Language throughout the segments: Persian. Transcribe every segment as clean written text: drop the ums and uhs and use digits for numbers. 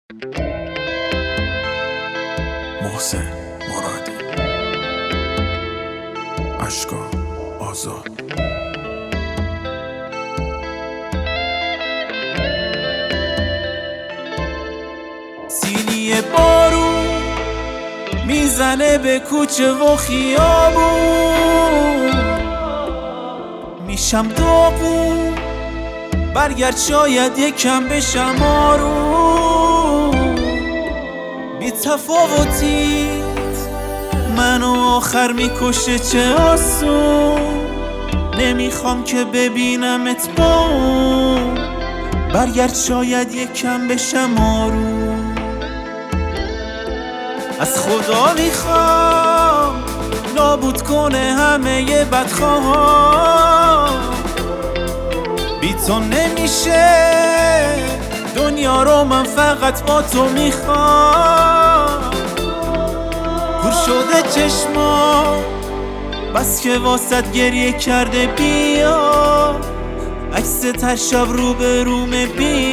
محسن مرادی، اشکا آزاد. سیلی بارون میزنه به کوچه و خیابون، میشم داغون برگرد شاید یکم بشم آروم. بی تفاوتیت منو آخر میکشه چه آسون، نمیخوام که ببینمت با اون، برگرد شاید یکم بشم آروم. از خدا میخوام نابود کنه همه بدخواهان، بی تو نمیشه دنیا رو، من فقط با تو میخوام. کور شده چشما بس که واسط گریه کرده، بیا عکس هر شب رو به رومه،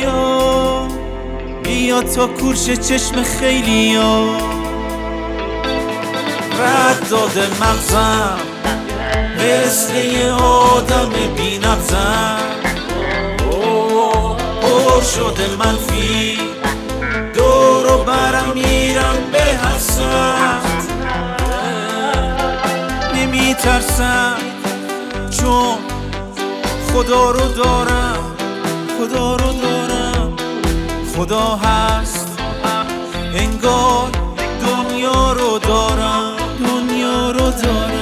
بیا تا کورش چشم خیلیا. رد داده مغزم مثل یه آدم بی نبضم، پر شده منفی دورو برم میرم به هر سمت. نمیترسم چون خدا رو دارم، خدا رو دارم، خدا هست انگار دنیا رو دارم، دنیا رو دارم.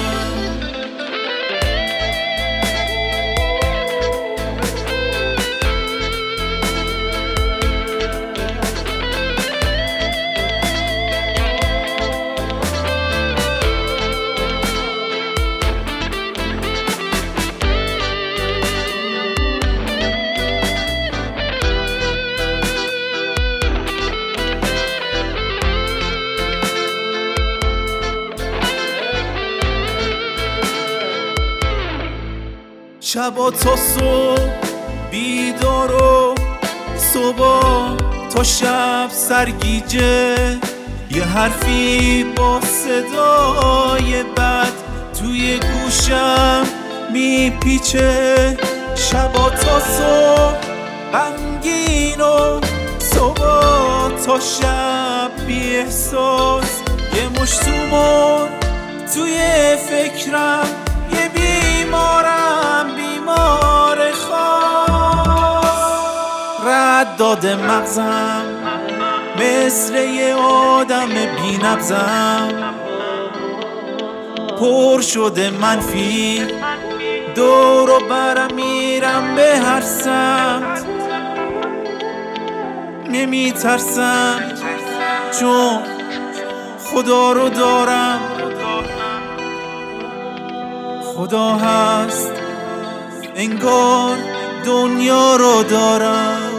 شبا تا صبح بیدار و صبح تا شب سرگیجه، یه حرفی با صدای بد توی گوشم میپیچه. شبا تا صبح غمگین و صبح تا شب بی احساس، یه مشت تومون توی فکرم، یه بیمارم، بیمار خاص. رد داده مغزم مثل یه آدم بی نبضم، پر شده منفی دورو برم میرم به هر سمت. نمیترسم چون خدا رو دارم، خدا هست انگار دنیا رو دارم.